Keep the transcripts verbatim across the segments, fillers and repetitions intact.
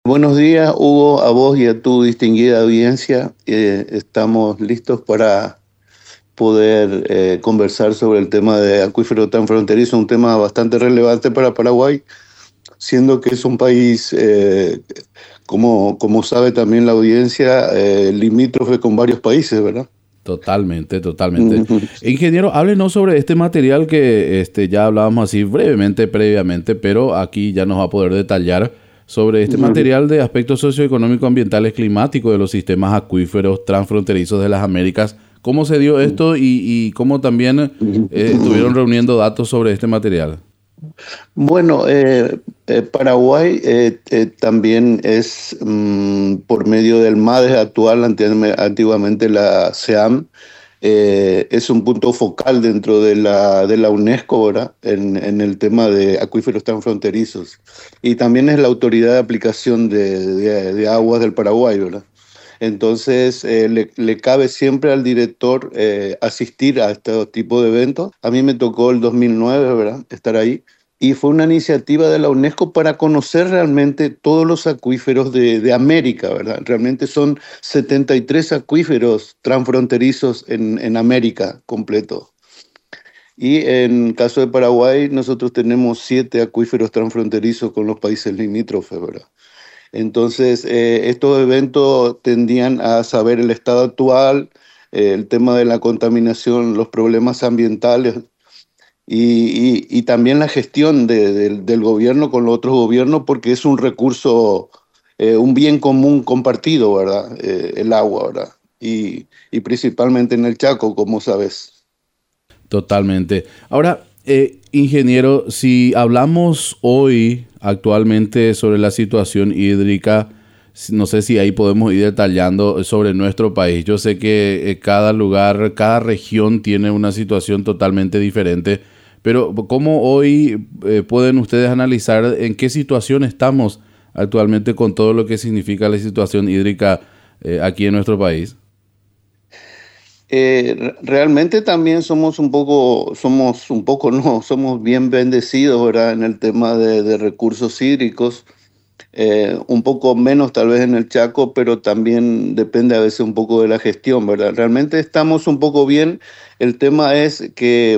Buenos días, Hugo, a vos y a tu distinguida audiencia. Eh, estamos listos para poder eh, conversar sobre el tema de acuífero transfronterizo, un tema bastante relevante para Paraguay, siendo que es un país, eh, como, como sabe también la audiencia, eh, limítrofe con varios países, ¿verdad? Totalmente, totalmente. Ujú. Ingeniero, háblenos sobre este material que este, ya hablábamos así brevemente previamente, pero aquí ya nos va a poder detallar sobre este material de aspectos socioeconómicos, ambientales, climáticos de los sistemas acuíferos transfronterizos de las Américas. ¿Cómo se dio esto y, y cómo también eh, estuvieron reuniendo datos sobre este material? Bueno, eh, eh, Paraguay eh, eh, también es mm, por medio del MADES actual, anti- antiguamente la SEAM, eh, es un punto focal dentro de la, de la UNESCO, ¿verdad? En, en el tema de acuíferos transfronterizos. Y también es la autoridad de aplicación de, de- de aguas del Paraguay, ¿verdad? Entonces, eh, le, le cabe siempre al director eh, asistir a este tipo de eventos. A mí me tocó el dos mil nueve, ¿verdad? Estar ahí. Y fue una iniciativa de la UNESCO para conocer realmente todos los acuíferos de, de América, ¿verdad? Realmente son setenta y tres acuíferos transfronterizos en, en América completo. Y en caso de Paraguay, nosotros tenemos siete acuíferos transfronterizos con los países limítrofes, ¿verdad? Entonces, eh, estos eventos tendían a saber el estado actual, eh, el tema de la contaminación, los problemas ambientales y, y- y también la gestión de- del del gobierno con los otros gobiernos, porque es un recurso, eh, un bien común compartido, ¿verdad? Eh, el agua, ¿verdad? Y, y principalmente en el Chaco, como sabes. Totalmente. Ahora, eh, ingeniero, si hablamos hoy actualmente sobre la situación hídrica, s- no sé si ahí podemos ir detallando sobre nuestro país. Yo sé que eh, cada lugar, cada región tiene una situación totalmente diferente, pero ¿cómo hoy eh, pueden ustedes analizar en qué situación estamos actualmente con todo lo que significa la situación hídrica eh, aquí en nuestro país? Eh, re- realmente también somos un poco, somos un poco, no, somos bien bendecidos, ¿verdad? En el tema de, de recursos hídricos. Eh, un poco menos tal vez en el Chaco, pero también depende a veces un poco de la gestión, ¿verdad? Realmente estamos un poco bien. El tema es que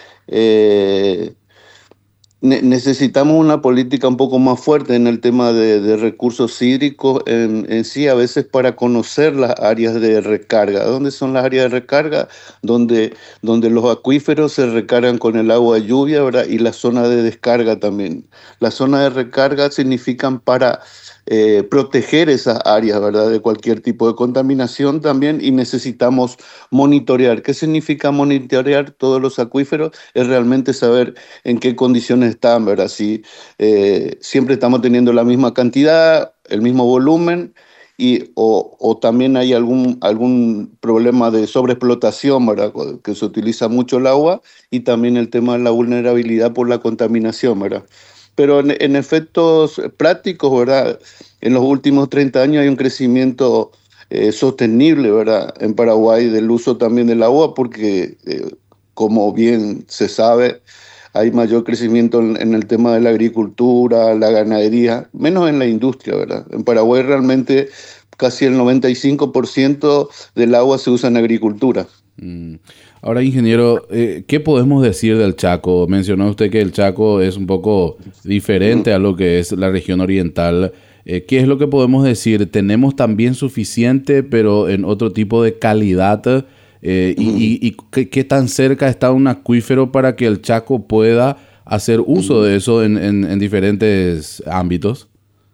eh, ne- necesitamos una política un poco más fuerte en el tema de, de recursos hídricos en, en sí, a veces para conocer las áreas de recarga. ¿Dónde son las áreas de recarga? Donde, donde los acuíferos se recargan con el agua de lluvia, ¿verdad? Y la zona de descarga también. La zona de recarga significan para eh, proteger esas áreas, ¿verdad? De cualquier tipo de contaminación también y necesitamos monitorear. ¿Qué significa monitorear todos los acuíferos? Es realmente saber en qué condiciones están, ¿verdad? Si eh, siempre estamos teniendo la misma cantidad, el mismo volumen, y, o, o también hay algún, algún problema de sobreexplotación, ¿verdad? Que se utiliza mucho el agua, y también el tema de la vulnerabilidad por la contaminación, ¿verdad? Pero en, en efectos prácticos, ¿verdad? En los últimos treinta años hay un crecimiento eh, sostenible, ¿verdad? En Paraguay del uso también del agua, porque eh, como bien se sabe, hay mayor crecimiento en, en el tema de la agricultura, la ganadería, menos en la industria, ¿verdad? En Paraguay realmente casi el noventa y cinco por ciento del agua se usa en agricultura. Mm. Ahora, ingeniero, eh, ¿qué podemos decir del Chaco? Mencionó usted que el Chaco es un poco diferente a lo que es la región oriental. Eh, ¿qué es lo que podemos decir? ¿Tenemos también suficiente, pero en otro tipo de calidad? Eh, y y- y qué, qué tan cerca está un acuífero para que el Chaco pueda hacer uso de eso en, en- en diferentes ámbitos?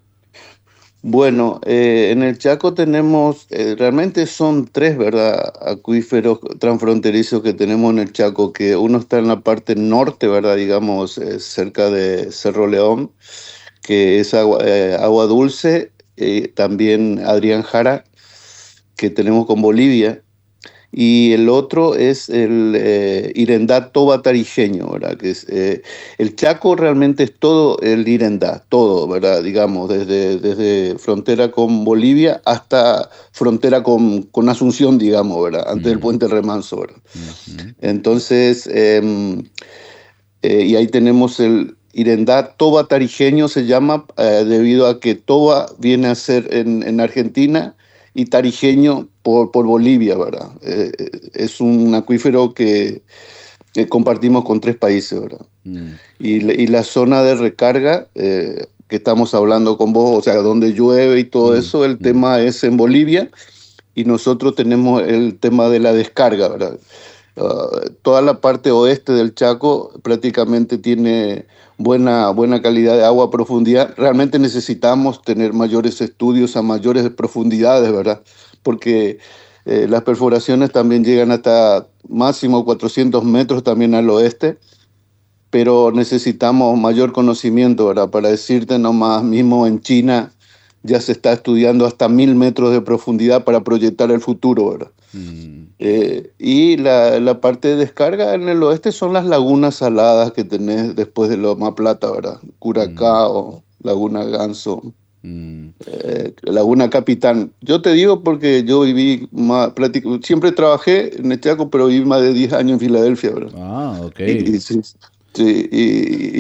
Bueno, eh, en el Chaco tenemos, eh, realmente son tres, ¿verdad? Acuíferos transfronterizos que tenemos en el Chaco, que uno está en la parte norte, ¿verdad? Digamos, eh, cerca de Cerro León, que es agua, eh, agua dulce, eh, también Adrián Jara, que tenemos con Bolivia, y el otro es el eh, Irendá Toba Tarijeño, ¿verdad? Que es, eh, el Chaco realmente es todo el Irendá, todo, ¿verdad? Digamos, desde, desde frontera con Bolivia hasta frontera con, con Asunción, digamos, ¿verdad? Antes del Ujú, puente Remanso, ¿verdad? ujú. Entonces, eh, eh, y ahí tenemos el, Irendá Toba Tarijeño se llama, eh, debido a que Toba viene a ser en, en Argentina y Tarijeño por, por Bolivia, ¿verdad? Eh, es un acuífero que, que compartimos con tres países, ¿verdad? Mm. Y, y la zona de recarga, eh, que estamos hablando con vos, o sea, donde llueve y todo mm. eso, el mm. tema es en Bolivia, y nosotros tenemos el tema de la descarga, ¿verdad? Uh, toda la parte oeste del Chaco prácticamente tiene buena, buena calidad de agua a profundidad. Realmente necesitamos tener mayores estudios a mayores profundidades, ¿verdad? Porque eh, las perforaciones también llegan hasta máximo cuatrocientos metros también al oeste, pero necesitamos mayor conocimiento, ¿verdad? Para decirte nomás, mismo en China ya se está estudiando hasta mil metros de profundidad para proyectar el futuro, ¿verdad? Mm. Eh, y la, la parte de descarga en el oeste son las lagunas saladas que tenés después de Loma Plata, ¿verdad? Curacao, mm. Laguna Ganso, mm. eh, Laguna Capitán. Yo te digo porque yo viví, más, siempre trabajé en el Chaco, pero viví más de diez años en Filadelfia, ¿verdad? Ah, ok. Y, y, sí, sí, y,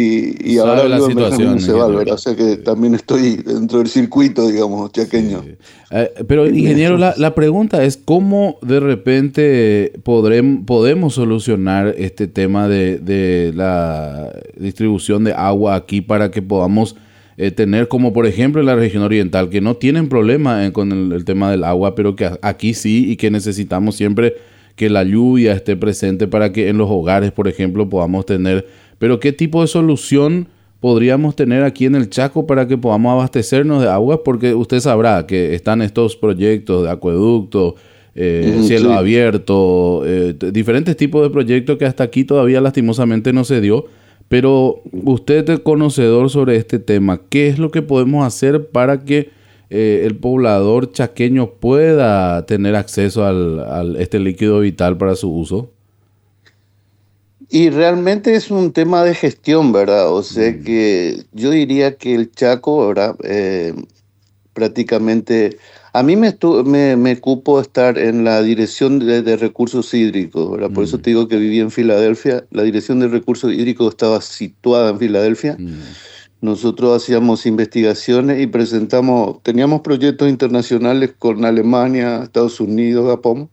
y, y ahora la vivo situación, en Cebal, ¿verdad? O sea que sí. También estoy dentro del circuito, digamos, chaqueño. Sí. Eh, pero, ingeniero, la, la pregunta es, ¿cómo de repente podremos, podemos solucionar este tema de, de la distribución de agua aquí para que podamos eh, tener, como por ejemplo en la región oriental, que no tienen problema eh, con el, el tema del agua, pero que aquí sí, y que necesitamos siempre que la lluvia esté presente para que en los hogares, por ejemplo, podamos tener... Pero ¿qué tipo de solución podríamos tener aquí en el Chaco para que podamos abastecernos de agua? Porque usted sabrá que están estos proyectos de acueducto, eh, mm, cielo sí. abierto, eh, diferentes tipos de proyectos que hasta aquí todavía lastimosamente no se dio. Pero usted es conocedor sobre este tema. ¿Qué es lo que podemos hacer para que eh, el poblador chaqueño pueda tener acceso al, al este líquido vital para su uso? Y realmente es un tema de gestión, ¿verdad? O sea mm. que yo diría que el Chaco, ¿verdad? Eh, prácticamente, a mí me, estu me, me cupo estar en la dirección de, de recursos hídricos, ¿verdad? Por mm. eso te digo que viví en Filadelfia. La dirección de recursos hídricos estaba situada en Filadelfia. Mm. Nosotros hacíamos investigaciones y presentamos, teníamos proyectos internacionales con Alemania, Estados Unidos, Japón.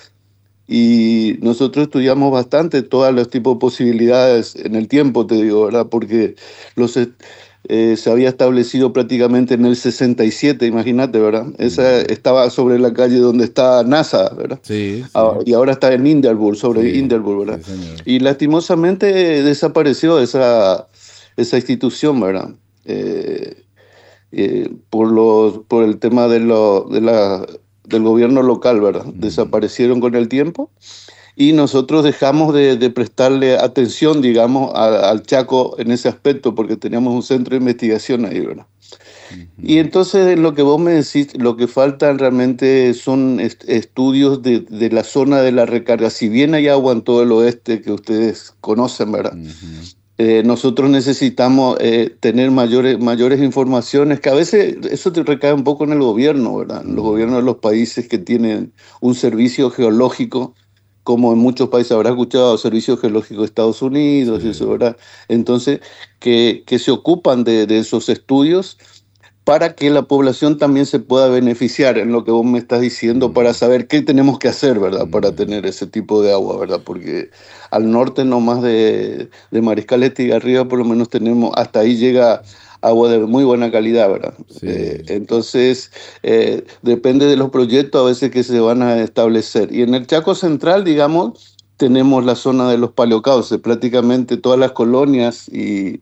Y nosotros estudiamos bastante todos los tipos de posibilidades en el tiempo, te digo, ¿verdad? Porque los, eh, se había establecido prácticamente en el sesenta y siete, imagínate, ¿verdad? Esa estaba sobre la calle donde está NASA, ¿verdad? Sí, sí. Ah, y ahora está en Hindenburg, sobre sí, Hindenburg, ¿verdad? Sí, y lastimosamente desapareció esa, esa institución, ¿verdad? Eh, eh, por, los, por el tema de, lo, de la... del gobierno local, ¿verdad? Mm. Desaparecieron con el tiempo y nosotros dejamos de, de prestarle atención, digamos, a, al Chaco en ese aspecto porque teníamos un centro de investigación ahí, ¿verdad? Mm-hmm. Y entonces lo que vos me decís, lo que faltan realmente son est estudios de, de la zona de la recarga. Si bien hay agua en todo el oeste que ustedes conocen, ¿verdad? Mm-hmm. Eh, nosotros necesitamos eh, tener mayores, mayores informaciones, que a veces eso te recae un poco en el gobierno, ¿verdad? En los gobiernos de los países que tienen un servicio geológico, como en muchos países habrá escuchado, servicio geológico de Estados Unidos, sí. Y eso, ¿verdad? Entonces, que, que se ocupan de, de esos estudios para que la población también se pueda beneficiar en lo que vos me estás diciendo, mm. para saber qué tenemos que hacer, ¿verdad? Mm. Para tener ese tipo de agua, ¿verdad? Porque al norte nomás de, de Mariscal Estigarribia por lo menos tenemos, hasta ahí llega agua de muy buena calidad, ¿verdad? Sí. Eh, entonces, eh, depende de los proyectos a veces que se van a establecer. Y en el Chaco Central, digamos, tenemos la zona de los paleocauces, prácticamente todas las colonias y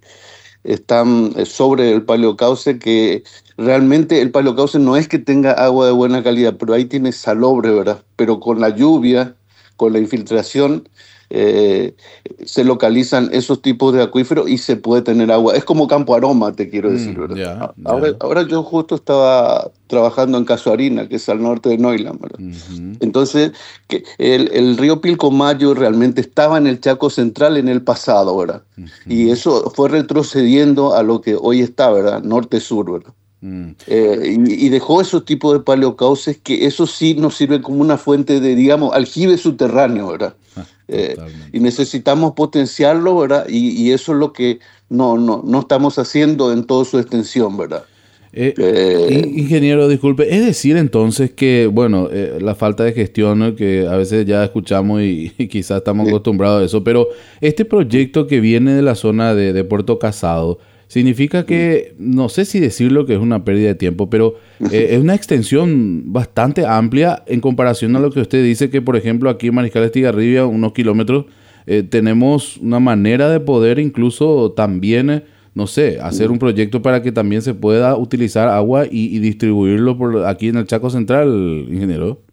están sobre el paleocauce, que realmente el paleocauce no es que tenga agua de buena calidad, pero ahí tiene salobre, ¿verdad? Pero con la lluvia, con la infiltración, eh, se localizan esos tipos de acuíferos y se puede tener agua. Es como Campo Aroma, te quiero decir, ¿verdad? Mm, yeah, ahora, yeah. ahora yo justo estaba trabajando en Casuarina, que es al norte de Neuland, ¿verdad? Uh-huh. Entonces, que el, el río Pilcomayo realmente estaba en el Chaco Central en el pasado, ¿verdad? Uh-huh. Y eso fue retrocediendo a lo que hoy está, ¿verdad? Norte-sur, ¿verdad? Mm. Eh, y, y dejó esos tipos de paleocauces que eso sí nos sirve como una fuente de, digamos, aljibe subterráneo, ¿verdad? Ah. Eh, y necesitamos potenciarlo, ¿verdad? Y, y eso es lo que no, no, no estamos haciendo en toda su extensión, ¿verdad? Eh, eh, ingeniero, disculpe, es decir entonces que, bueno, eh, la falta de gestión, ¿no?, que a veces ya escuchamos y, y quizás estamos sí. acostumbrados a eso, pero este proyecto que viene de la zona de, de Puerto Casado, significa que, no sé si decirlo que es una pérdida de tiempo, pero eh, es una extensión bastante amplia en comparación a lo que usted dice que, por ejemplo, aquí en Mariscal Estigarribia, unos kilómetros, eh, tenemos una manera de poder incluso también... Eh, no sé, hacer un proyecto para que también se pueda utilizar agua y, y distribuirlo por aquí en el Chaco Central, ingeniero.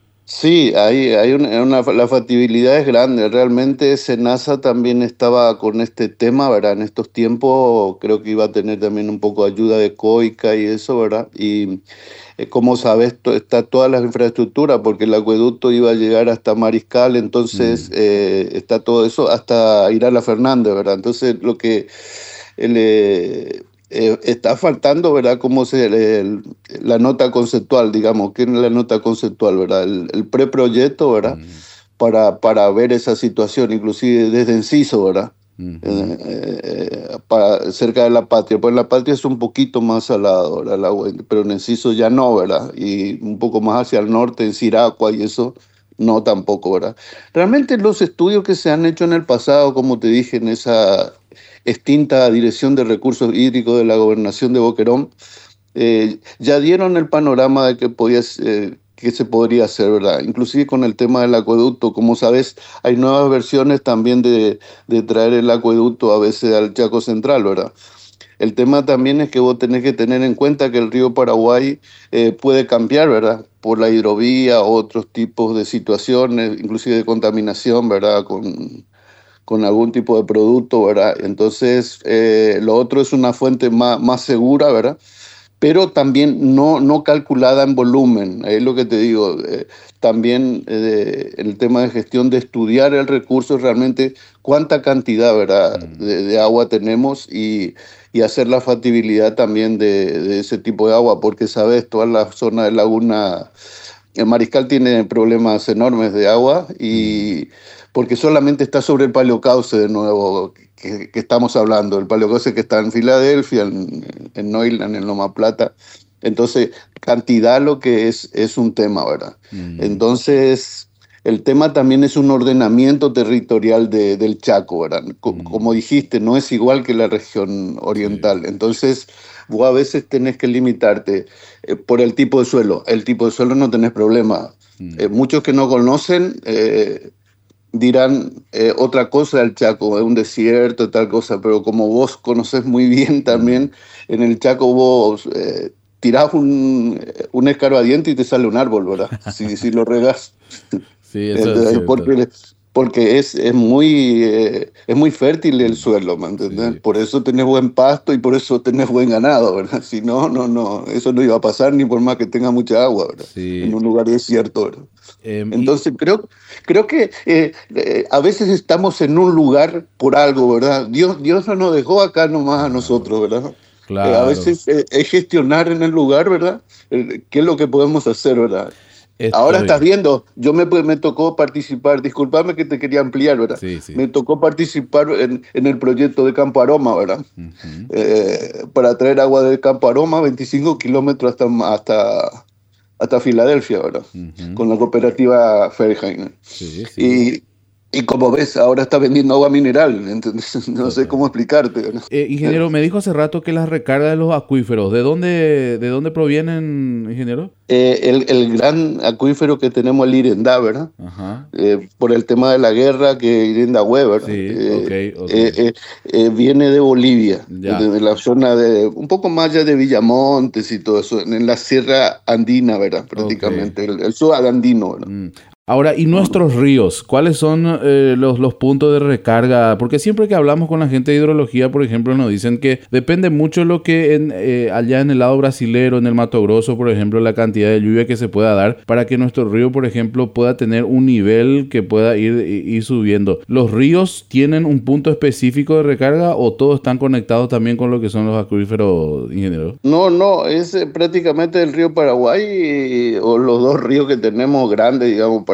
Sí, hay, hay una, una, la factibilidad es grande. Realmente SENASA también estaba con este tema, ¿verdad? En estos tiempos creo que iba a tener también un poco de ayuda de COICA y eso, ¿verdad? Y eh, como sabes, to, está todas las infraestructuras, porque el acueducto iba a llegar hasta Mariscal, entonces mm. eh, está todo eso hasta ir a la Fernández, ¿verdad? Entonces lo que... El, eh, eh, está faltando, ¿verdad? Cómo se, el, la nota conceptual, digamos, ¿qué es la nota conceptual, verdad? El, el preproyecto, ¿verdad? Mm. Para, para ver esa situación, inclusive desde Enciso, ¿verdad? Mm-hmm. eh, eh, para, cerca de la Patria. Pues en la Patria es un poquito más al lado, ¿verdad? El agua, pero en Enciso ya no, ¿verdad? Y un poco más hacia el norte, en Siracua y eso, no tampoco, ¿verdad? Realmente los estudios que se han hecho en el pasado, como te dije, en esa... extinta Dirección de Recursos Hídricos de la Gobernación de Boquerón, eh, ya dieron el panorama de que, podía, eh, que se podría hacer, ¿verdad? Inclusive con el tema del acueducto, como sabes, hay nuevas versiones también de, de traer el acueducto a veces al Chaco Central, ¿verdad? El tema también es que vos tenés que tener en cuenta que el río Paraguay eh, puede cambiar, ¿verdad? Por la hidrovía, otros tipos de situaciones, inclusive de contaminación, ¿verdad? Con... con algún tipo de producto, ¿verdad? Entonces, eh, lo otro es una fuente más, más segura, ¿verdad? Pero también no, no calculada en volumen. Es lo que te digo. Eh, también eh, el tema de gestión, de estudiar el recurso, realmente cuánta cantidad, ¿verdad?, mm. de, de agua tenemos y, y hacer la factibilidad también de, de ese tipo de agua, porque, ¿sabes? Toda la zona de laguna, el Mariscal tiene problemas enormes de agua y... Mm. porque solamente está sobre el paleocauce de nuevo que, que estamos hablando, el paleocauce que está en Filadelfia, en, en Neuland, en Loma Plata. Entonces, cantidad lo que es, es un tema, ¿verdad? Mm. Entonces, el tema también es un ordenamiento territorial de, del Chaco, ¿verdad? Co- mm. Como dijiste, no es igual que la región oriental. Sí. Entonces, vos a veces tenés que limitarte eh, por el tipo de suelo. El tipo de suelo no tenés problema. Mm. Eh, muchos que no conocen... Eh, dirán eh, otra cosa del Chaco, es un desierto, tal cosa, pero como vos conoces muy bien también, en el Chaco vos eh, tirás un, un escarbadiente y te sale un árbol, ¿verdad? Si, si lo regás. Sí, eso Entonces, es porque, porque es, es, muy, eh, es muy fértil el suelo, ¿me entendés? Sí. Por eso tenés buen pasto y por eso tenés buen ganado, ¿verdad? Si no, no, no, eso no iba a pasar ni por más que tenga mucha agua, ¿verdad? Sí. En un lugar desierto, ¿verdad? Eh, Entonces, y... creo, creo que eh, eh, a veces estamos en un lugar por algo, ¿verdad? Dios, Dios no nos dejó acá nomás a nosotros, ¿verdad? Claro. Eh, a veces eh, es gestionar en el lugar, ¿verdad? Eh, ¿Qué es lo que podemos hacer, ¿verdad? Estoy... Ahora estás viendo, yo me, me tocó participar, discúlpame que te quería ampliar, ¿verdad? Sí, sí. Me tocó participar en, en el proyecto de Campo Aroma, ¿verdad? Uh-huh. Eh, para traer agua del Campo Aroma, veinticinco kilómetros hasta... hasta hasta Filadelfia, ¿verdad? Uh-huh. Con la cooperativa Fairhain. Sí, sí. Y, y como ves, ahora está vendiendo agua mineral, ¿entendés? No Total. sé cómo explicarte, ¿verdad? Eh, ingeniero, me dijo hace rato que las recargas de los acuíferos, ¿de dónde, de dónde provienen, ingeniero? Eh, el, el gran acuífero que tenemos, el Irendá, ¿verdad? Ajá. Eh, por el tema de la guerra, que Irenda Weber, sí, eh, okay, okay. Eh, eh, eh, viene de Bolivia, de, de la zona de, un poco más allá de Villamontes y todo eso, en la Sierra Andina, ¿verdad? Prácticamente, okay. el, el sur andino, ¿verdad? Mm. Ahora, ¿y nuestros ríos? ¿Cuáles son eh, los, los puntos de recarga? Porque siempre que hablamos con la gente de hidrología, por ejemplo, nos dicen que depende mucho lo que en, eh, allá en el lado brasilero, en el Mato Grosso, por ejemplo, la cantidad de lluvia que se pueda dar para que nuestro río, por ejemplo, pueda tener un nivel que pueda ir, ir subiendo. ¿Los ríos tienen un punto específico de recarga o todos están conectados también con lo que son los acuíferos, ingeniero? No, no, es eh, prácticamente el río Paraguay y, o los dos ríos que tenemos grandes, digamos, para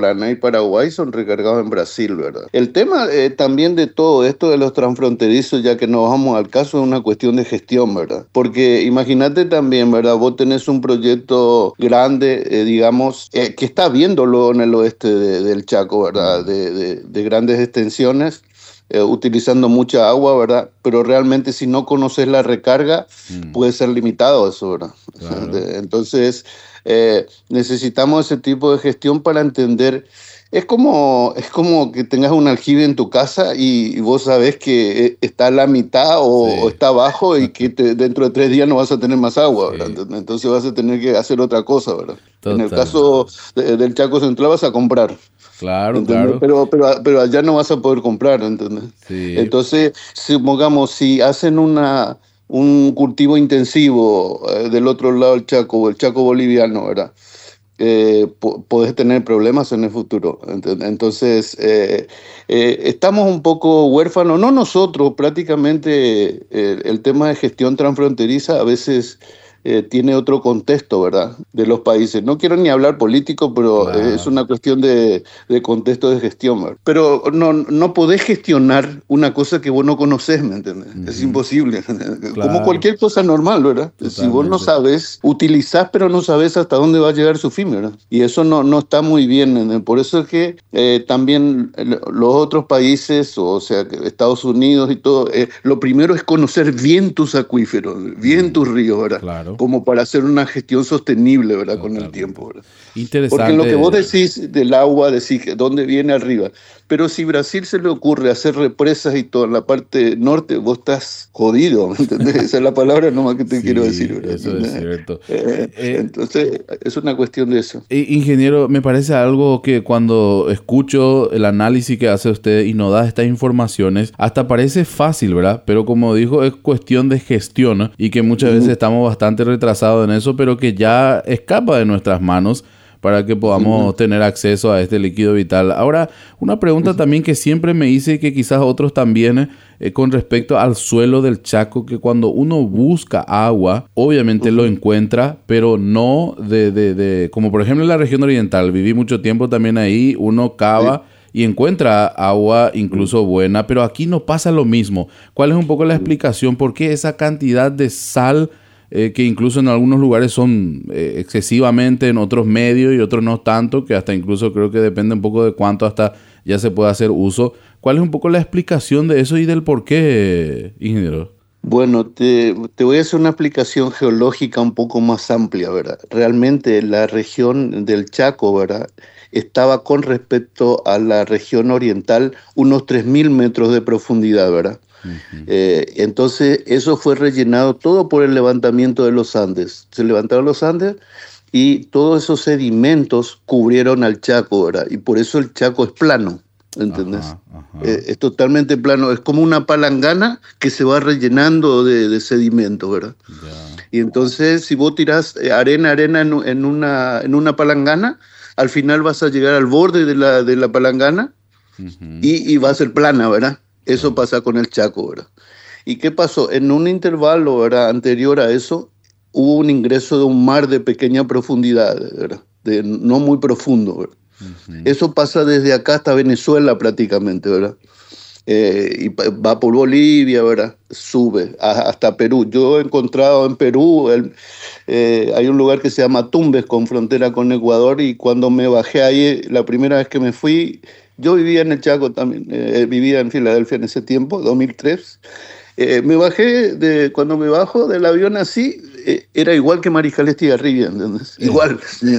Paraná y Paraguay son recargados en Brasil, ¿verdad? El tema eh, también de todo esto de los transfronterizos, ya que nos vamos al caso, es una cuestión de gestión, ¿verdad? Porque imagínate también, ¿verdad? Vos tenés un proyecto grande, eh, digamos, eh, que está viéndolo en el oeste de, del Chaco, ¿verdad? De, de, de grandes extensiones. Eh, utilizando mucha agua, ¿verdad? Pero realmente si no conoces la recarga, mm. puede ser limitado eso, ¿verdad? Claro. Entonces, eh, necesitamos ese tipo de gestión para entender. Es como, es como que tengas un aljibe en tu casa y, y vos sabés que está a la mitad o, sí. o está abajo y que te, dentro de tres días no vas a tener más agua, ¿verdad? Sí. Entonces vas a tener que hacer otra cosa, ¿verdad? Total. En el caso de, del Chaco Central vas a comprar. Claro, ¿entendés? claro. Pero, pero, pero allá no vas a poder comprar, ¿entendés? Sí. Entonces, supongamos, si hacen una, un cultivo intensivo eh, del otro lado del Chaco, el Chaco boliviano, ¿verdad? Eh, po- podés tener problemas en el futuro. ¿entendés? Entonces, eh, eh, estamos un poco huérfanos, no nosotros, prácticamente eh, el tema de gestión transfronteriza a veces... Eh, tiene otro contexto, ¿verdad? De los países. No quiero ni hablar político, pero claro. es una cuestión de, de contexto de gestión, ¿verdad? Pero no, no podés gestionar una cosa que vos no conocés, ¿me entiendes? Uh-huh. Es imposible. Claro. Como cualquier cosa normal, ¿verdad? Totalmente. Si vos no sabés, utilizás, pero no sabés hasta dónde va a llegar su fin, ¿verdad? Y eso no, no está muy bien. ¿entendés? Por eso es que eh, también los otros países, o sea, Estados Unidos y todo, eh, lo primero es conocer bien tus acuíferos, bien uh-huh. tus ríos, ¿verdad? Claro. Como para hacer una gestión sostenible, ¿verdad? Totalmente. Con el tiempo, ¿verdad? Interesante. Porque lo que vos decís del agua, decís dónde viene arriba, pero si Brasil se le ocurre hacer represas y todo en la parte norte, vos estás jodido, ¿me entendés? Esa es la palabra nomás que te sí, quiero decir, ¿verdad? Eso es cierto. Eh, eh, entonces, es una cuestión de eso. Eh, ingeniero, me parece algo que cuando escucho el análisis que hace usted y nos da estas informaciones, hasta parece fácil, ¿verdad? Pero como dijo, es cuestión de gestión, ¿no? Y que muchas veces uh-huh. estamos bastante retrasados en eso, pero que ya escapa de nuestras manos para que podamos uh-huh. tener acceso a este líquido vital. Ahora, una pregunta uh-huh. también que siempre me hice, que quizás otros también, eh, con respecto al suelo del Chaco, que cuando uno busca agua, obviamente uh-huh. lo encuentra, pero no de, de, de, como por ejemplo en la región oriental, viví mucho tiempo también ahí, uno cava sí. y encuentra agua incluso uh-huh. buena, pero aquí no pasa lo mismo. ¿Cuál es un poco la explicación? ¿Por qué esa cantidad de sal Eh, que incluso en algunos lugares son eh, excesivamente, en otros medios y otros no tanto, que hasta incluso creo que depende un poco de cuánto hasta ya se puede hacer uso? ¿Cuál es un poco la explicación de eso y del por qué, ingeniero? Bueno, te, te voy a hacer una explicación geológica un poco más amplia, ¿verdad? Realmente la región del Chaco, ¿verdad?, estaba con respecto a la región oriental unos tres mil metros de profundidad, ¿verdad? Uh-huh. Eh, entonces eso fue rellenado todo por el levantamiento de los Andes. Se levantaron los Andes y todos esos sedimentos cubrieron al Chaco, ¿verdad? Y por eso el Chaco es plano, ¿entendés? Ajá, ajá. Eh, es totalmente plano, es como una palangana que se va rellenando de, de sedimento, ¿verdad? Yeah. Y entonces si vos tirás arena, arena en, en, una, en una palangana, al final vas a llegar al borde de la, de la palangana uh-huh. y, y va a ser plana, ¿verdad? Eso pasa con el Chaco, ¿verdad? ¿Y qué pasó? En un intervalo, ¿verdad?, anterior a eso, hubo un ingreso de un mar de pequeña profundidad, ¿verdad?, de no muy profundo, ¿verdad? Uh-huh. Eso pasa desde acá hasta Venezuela prácticamente, ¿verdad? Eh, y va por Bolivia, ¿verdad? Sube hasta Perú. Yo he encontrado en Perú, el, eh, hay un lugar que se llama Tumbes, con frontera con Ecuador, y cuando me bajé ahí, la primera vez que me fui, yo vivía en el Chaco también, eh, vivía en Filadelfia en ese tiempo, dos mil tres. Eh, me bajé, de, cuando me bajo del avión así, eh, era igual que Mariscal Estigarribia, ¿entendés? Sí. Igual.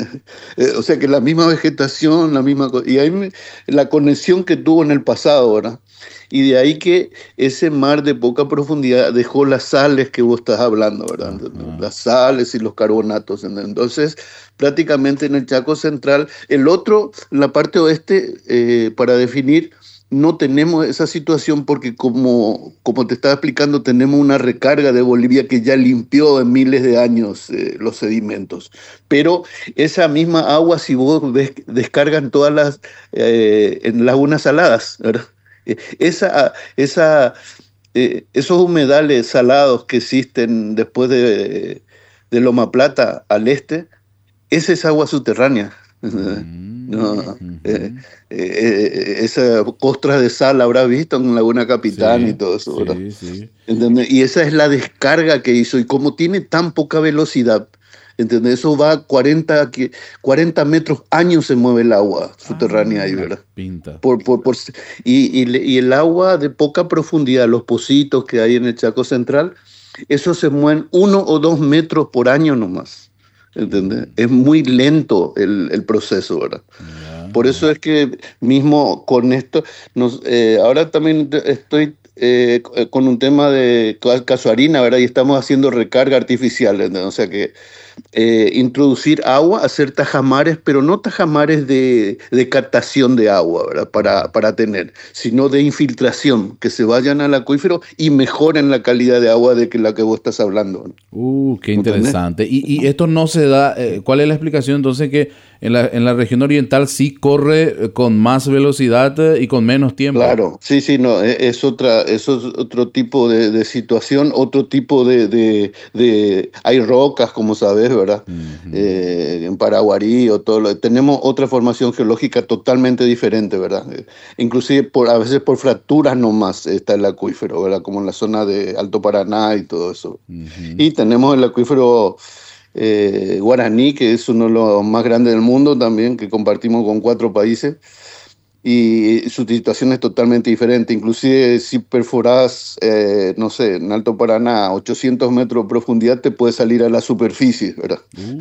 eh, o sea que la misma vegetación, la misma cosa. Y ahí me, la conexión que tuvo en el pasado, ¿verdad? Y de ahí que ese mar de poca profundidad dejó las sales que vos estás hablando, ¿verdad? Uh-huh. Las sales y los carbonatos. ¿entendés? Entonces, prácticamente en el Chaco Central, el otro, en la parte oeste, eh, para definir, no tenemos esa situación porque como, como te estaba explicando, tenemos una recarga de Bolivia que ya limpió en miles de años eh, los sedimentos. Pero esa misma agua, si vos ves, descargan todas las eh, en lagunas saladas, ¿verdad? Esa, esa, eh, esos humedales salados que existen después de, de Loma Plata al este, esa es agua subterránea. No, eh, eh, esa costra de sal habrá visto en Laguna Capitán Sí, y todo eso, ¿verdad? sí, sí. ¿Entendés? Y esa es la descarga que hizo. Y como tiene tan poca velocidad, ¿entendés? Eso va a cuarenta, que- cuarenta metros años se mueve el agua subterránea Ah, ahí, la ¿verdad? pinta. Por, por, por- y, y le- y el agua de poca profundidad, los pocitos que hay en el Chaco Central, esos se mueven uno o dos metros por año nomás. ¿Entendés? Mm, Es muy lento el, el proceso, ¿verdad? ya, Por ya. eso es que mismo con esto, nos, eh, ahora también te- estoy eh, c- con un tema de ca- casuarina, ¿verdad? Y estamos haciendo recarga artificial, ¿entendés? O sea que eh, introducir agua, hacer tajamares, pero no tajamares de, de captación de agua, ¿verdad? Para, para tener, sino de infiltración, que se vayan al acuífero y mejoren la calidad de agua de que la que vos estás hablando, ¿no? Uh, qué ¿Entendés? interesante. Y, y esto no se da, eh, ¿cuál es la explicación entonces que en la, en la región oriental sí corre eh, con más velocidad eh, y con menos tiempo? Claro, sí, sí, no, e- es otra, eso es otro tipo de, de situación, otro tipo de, de, de- hay rocas, como sabes, ¿verdad? Ujú. Eh, en Paraguarí o todo lo, tenemos otra formación geológica totalmente diferente, ¿verdad? Eh, inclusive por, a veces por fracturas nomás está el acuífero, ¿verdad? Como en la zona de Alto Paraná y todo eso. Ujú. Y tenemos el acuífero eh, Guaraní, que es uno de los más grandes del mundo también, que compartimos con cuatro países y su situación es totalmente diferente. Inclusive si perforás, eh, no sé, en Alto Paraná, ochocientos metros de profundidad, te puede salir a la superficie, ¿verdad?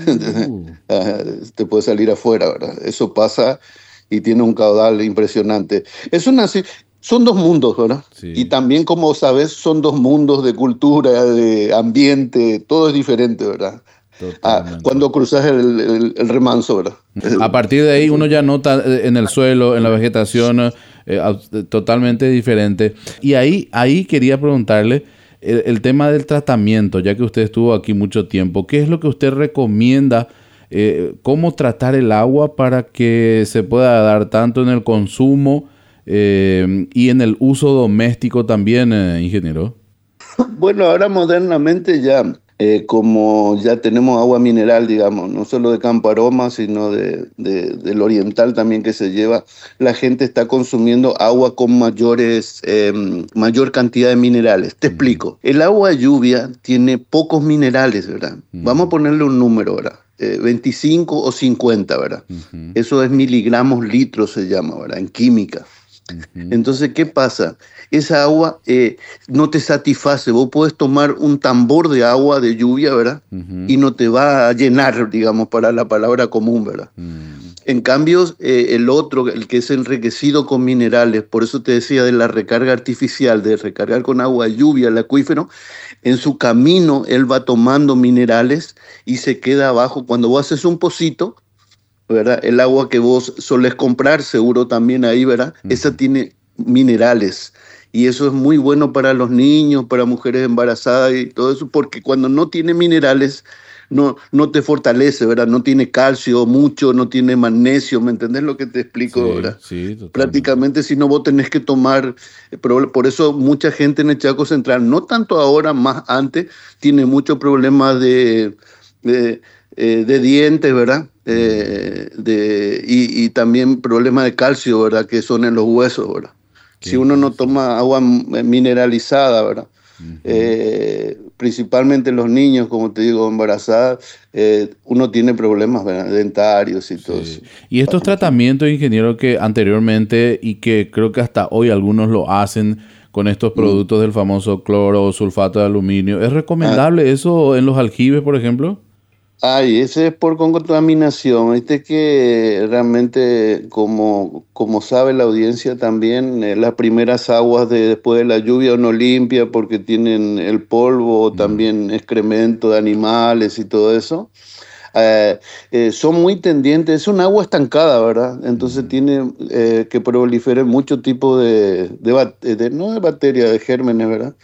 Uh, Ah, te puede salir afuera, ¿verdad? Eso pasa y tiene un caudal impresionante. Es una, si- son dos mundos, ¿verdad? Y sí, también, como sabes, son dos mundos de cultura, de ambiente, todo es diferente, ¿verdad? Ah, totalmente. cuando cruzas el, el- el remanso, ¿verdad? A partir de ahí uno ya nota eh, en el suelo, en la vegetación, eh, eh, au- totalmente diferente. Y ahí, ahí quería preguntarle el, el tema del tratamiento, ya que usted estuvo aquí mucho tiempo. ¿Qué es lo que usted recomienda? Eh, ¿cómo tratar el agua para que se pueda dar tanto en el consumo eh, y en el uso doméstico también, eh, ingeniero? Bueno, ahora modernamente ya, eh, como ya tenemos agua mineral, digamos, no solo de Campo Aroma, sino de, de- del oriental también que se lleva, la gente está consumiendo agua con mayores, eh, mayor cantidad de minerales. Te Ujú, explico. El agua de lluvia tiene pocos minerales, ¿verdad? Vamos a ujú, ponerle un número, ¿verdad? Eh, veinticinco o cincuenta, ¿verdad? ujú, Eso es miligramos litros, se llama, ¿verdad? En química. ujú, Entonces, ¿qué pasa? Esa agua eh, no te satisface. Vos podés tomar un tambor de agua de lluvia, ¿verdad? ujú, Y no te va a llenar, digamos, para la palabra común, ¿verdad? ujú, En cambio, eh, el otro, el que es enriquecido con minerales, por eso te decía de la recarga artificial, de recargar con agua de lluvia el acuífero, en su camino él va tomando minerales y se queda abajo. Cuando vos haces un pocito, ¿verdad? El agua que vos solés comprar, seguro también ahí, ¿verdad? Esa ujú. tiene minerales. Y eso es muy bueno para los niños, para mujeres embarazadas y todo eso, porque cuando no tiene minerales, no, no te fortalece, ¿verdad? No tiene calcio mucho, no tiene magnesio, ¿me entendés lo que te explico, Sí, verdad? sí, totalmente. Prácticamente si no vos tenés que tomar, eh, por, por eso mucha gente en el Chaco Central, no tanto ahora, más antes, tiene muchos problemas de, de, eh, de dientes, ¿verdad? Mm, Eh, de, y, y también problemas de calcio, ¿verdad? Que son en los huesos, ¿verdad? qué Si uno no interesante. toma agua m- mineralizada, ¿verdad? Ujú. Eh, principalmente los niños, como te digo, embarazadas, eh, uno tiene problemas, ¿verdad? Dentarios y todo Sí. eso. Y estos tratamientos, ingeniero, que anteriormente y que creo que hasta hoy algunos lo hacen con estos Mm. productos del famoso cloro o sulfato de aluminio, ¿es Ah, recomendable eso en los aljibes, por ejemplo? ay, ese es por contaminación. Viste que realmente, como, como sabe la audiencia también, eh, las primeras aguas de, después de la lluvia uno limpia porque tienen el polvo, Mm, también excremento de animales y todo eso. Eh, eh, son muy tendientes, es un agua estancada, ¿verdad? Entonces mm, tiene eh, que proliferen mucho tipo de, de, bat- de- no de bacterias, de gérmenes, ¿verdad?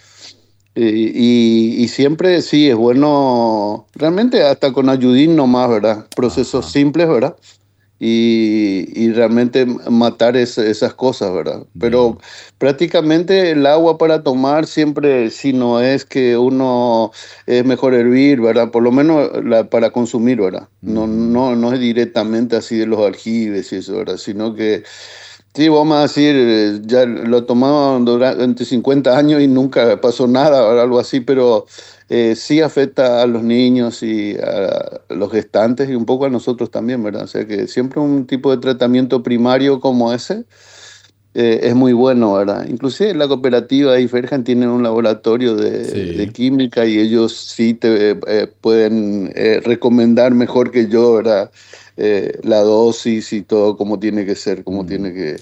Eh, y, y siempre sí, es bueno, realmente hasta con ayudín nomás, ¿verdad? Procesos ajá. simples, ¿verdad? y, y realmente matar es, esas cosas, ¿verdad? Pero prácticamente el agua para tomar siempre, si no es que uno es mejor hervir, ¿verdad? Por lo menos la, para consumir, ¿verdad? No, no, no es directamente así de los aljibes y eso, ¿verdad? Sino que, sí, vamos a decir, eh, ya lo tomaban durante cincuenta años y nunca pasó nada o algo así, pero eh, sí afecta a los niños y a los gestantes y un poco a nosotros también, ¿verdad? O sea que siempre un tipo de tratamiento primario como ese eh, es muy bueno, ¿verdad? Inclusive la cooperativa y Ferjan tienen un laboratorio de, Sí. de química y ellos sí te eh, pueden eh, recomendar mejor que yo, ¿verdad? Eh, la dosis y todo como tiene que ser, como Mm. tiene que...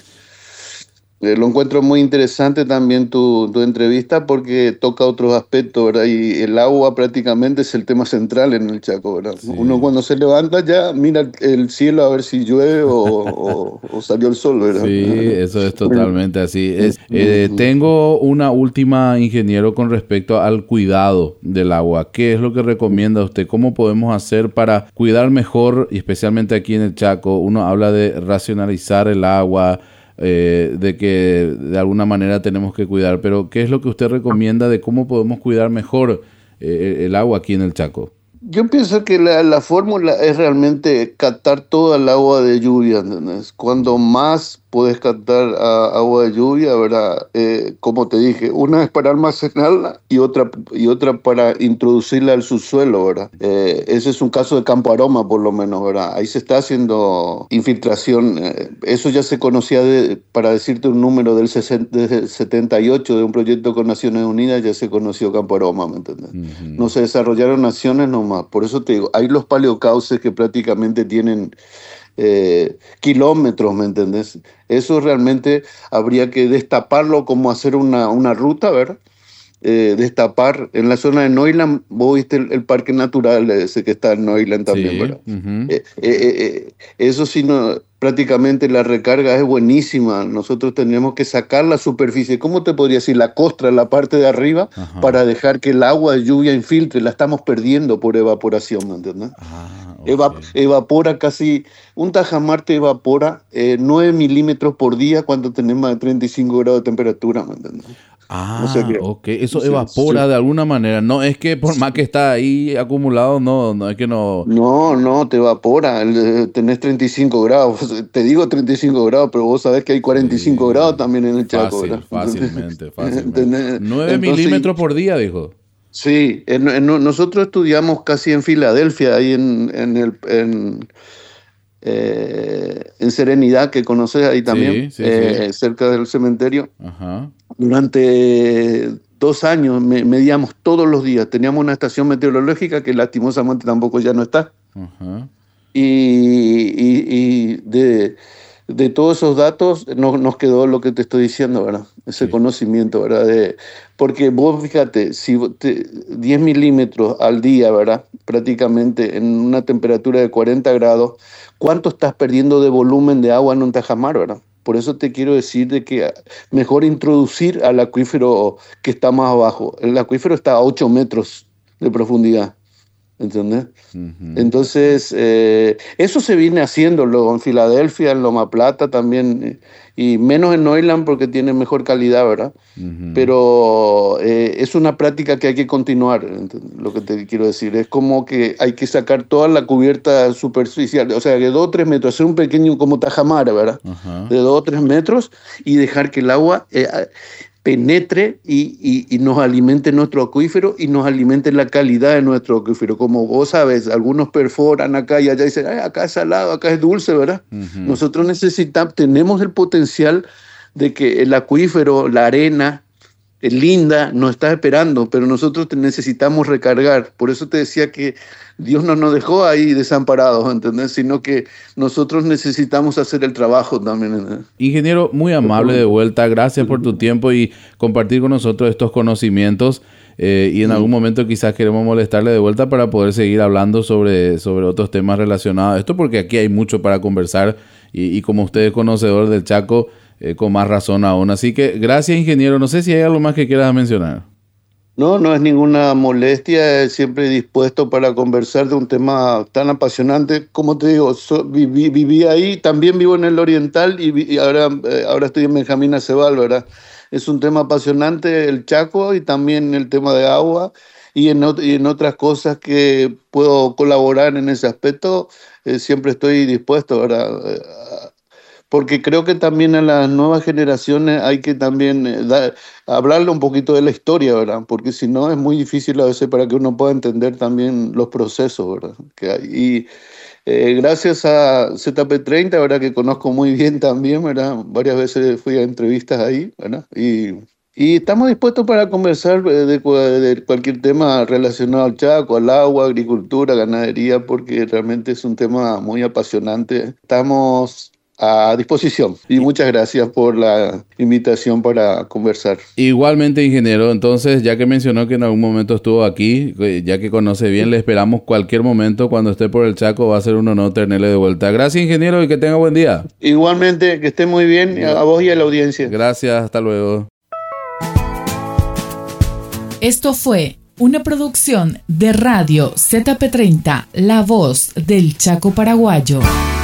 Eh, lo encuentro muy interesante también tu, tu entrevista porque toca otros aspectos, ¿verdad? Y el agua prácticamente es el tema central en el Chaco, ¿verdad? Sí. Uno cuando se levanta ya mira el, el cielo a ver si llueve o, o, o salió el sol, ¿verdad? Sí, eso es totalmente así. Es, eh, tengo una última, ingeniero, con respecto al cuidado del agua. ¿Qué es lo que recomienda usted? ¿Cómo podemos hacer para cuidar mejor, y especialmente aquí en el Chaco? Uno habla de racionalizar el agua, eh, de que de alguna manera tenemos que cuidar, pero ¿qué es lo que usted recomienda de cómo podemos cuidar mejor eh, el agua aquí en el Chaco? Yo pienso que la, la fórmula es realmente captar toda el agua de lluvia, ¿entendés? Cuando más puedes captar a, agua de lluvia, ¿verdad? Eh, como te dije, una es para almacenarla y otra, y otra para introducirla al subsuelo, ¿verdad? Eh, ese es un caso de Campo Aroma, por lo menos, ¿verdad? Ahí se está haciendo infiltración. Eh, eso ya se conocía, de, para decirte un número, del setenta y ocho, de un proyecto con Naciones Unidas, ya se conoció Campo Aroma, ¿me entiendes? Uh-huh. No se desarrollaron acciones nomás. Por eso te digo, hay los paleocauces que prácticamente tienen Eh, kilómetros, ¿me entendés? Eso realmente habría que destaparlo, como hacer una, una ruta, ¿verdad? Eh, destapar en la zona de Neuland. Vos viste el, el parque natural ese que está en Neuland también, Sí, ¿verdad? uh-huh. eh, eh, eh, eso sí, no, prácticamente la recarga es buenísima. Nosotros tenemos que sacar la superficie, ¿cómo te podría decir? La costra, la parte de arriba, uh-huh, para dejar que el agua de lluvia infiltre. La estamos perdiendo por evaporación, ¿me entiendes? Ah, okay. Eva, evapora casi, un tajamar te evapora eh, nueve milímetros por día cuando tenemos más de treinta y cinco grados de temperatura, ¿me entiendes? Ah, o sea que, ok. Eso sí, evapora sí. de alguna manera. No es que por más que está ahí acumulado, no, no es que no... No, no, te evapora. El, tenés treinta y cinco grados. Te digo treinta y cinco grados, pero vos sabés que hay cuarenta y cinco Sí, grados también en el Chaco, fácil, ¿verdad? fácilmente, fácilmente. Tenés, nueve entonces, milímetros por día, dijo. Sí, en, en, nosotros estudiamos casi en Filadelfia, ahí en, en el... En, Eh, en Serenidad, que conoces ahí también, sí, sí, eh, sí. cerca del cementerio. Ajá. Durante dos años me, medíamos todos los días. Teníamos una estación meteorológica que lastimosamente tampoco ya no está. Ajá. Y, y, y de, de todos esos datos no, nos quedó lo que te estoy diciendo, ¿verdad? Ese Sí. conocimiento, ¿verdad? De, porque vos fíjate, si te, diez milímetros al día, ¿verdad? Prácticamente en una temperatura de cuarenta grados, ¿cuánto estás perdiendo de volumen de agua en un tajamar, ¿verdad? Por eso te quiero decir de que mejor introducir al acuífero que está más abajo. El acuífero está a ocho metros de profundidad, ¿entendés? Uh-huh. Entonces, eh, eso se viene haciéndolo en Filadelfia, en Loma Plata también, y menos en Neuland porque tiene mejor calidad, ¿verdad? Uh-huh. Pero eh, es una práctica que hay que continuar, ¿entendés? Lo que te quiero decir. Es como que hay que sacar toda la cubierta superficial, o sea, de dos o tres metros, hacer un pequeño como tajamar, ¿verdad? Uh-huh. De dos o tres metros y dejar que el agua... Eh, penetre y, y, y nos alimente nuestro acuífero y nos alimente la calidad de nuestro acuífero. Como vos sabes, algunos perforan acá y allá y dicen, ay, acá es salado, acá es dulce, ¿verdad? Uh-huh. Nosotros necesitamos, tenemos el potencial de que el acuífero, la arena, es linda, nos está esperando, pero nosotros necesitamos recargar. Por eso te decía que Dios no nos dejó ahí desamparados, ¿entendés? Sino que nosotros necesitamos hacer el trabajo también, ¿entendés? Ingeniero, muy amable de vuelta. Gracias por tu tiempo y compartir con nosotros estos conocimientos. Eh, y en algún momento quizás queremos molestarle de vuelta para poder seguir hablando sobre, sobre otros temas relacionados a esto, porque aquí hay mucho para conversar y, y como usted es conocedor del Chaco, Eh, con más razón aún. Así que gracias, ingeniero. No sé si hay algo más que quieras mencionar. No, no es ninguna molestia, siempre dispuesto para conversar de un tema tan apasionante. Como te digo, so, viví, viví ahí, también vivo en el Oriental y, vi, y ahora, eh, ahora estoy en Benjamín Acebal, ¿verdad? Es un tema apasionante el Chaco y también el tema de agua y en, y en otras cosas que puedo colaborar en ese aspecto, eh, siempre estoy dispuesto, ¿verdad? Eh, porque creo que también a las nuevas generaciones hay que también eh, dar, hablarle un poquito de la historia, ¿verdad? Porque si no es muy difícil a veces para que uno pueda entender también los procesos, ¿verdad? Que hay. Y eh, gracias a Z P treinta, ¿verdad? Que conozco muy bien también, ¿verdad? Varias veces fui a entrevistas ahí, ¿verdad? Y, y estamos dispuestos para conversar de, de cualquier tema relacionado al Chaco, al agua, agricultura, ganadería, porque realmente es un tema muy apasionante. Estamos a disposición y muchas gracias por la invitación para conversar. Igualmente, ingeniero, entonces ya que mencionó que en algún momento estuvo aquí, ya que conoce bien, le esperamos cualquier momento cuando esté por el Chaco, va a ser un honor tenerle de vuelta. Gracias, ingeniero, y que tenga buen día. Igualmente, que esté muy bien, a vos y a la audiencia. Gracias, hasta luego. Esto fue una producción de Radio Z P treinta, La Voz del Chaco Paraguayo.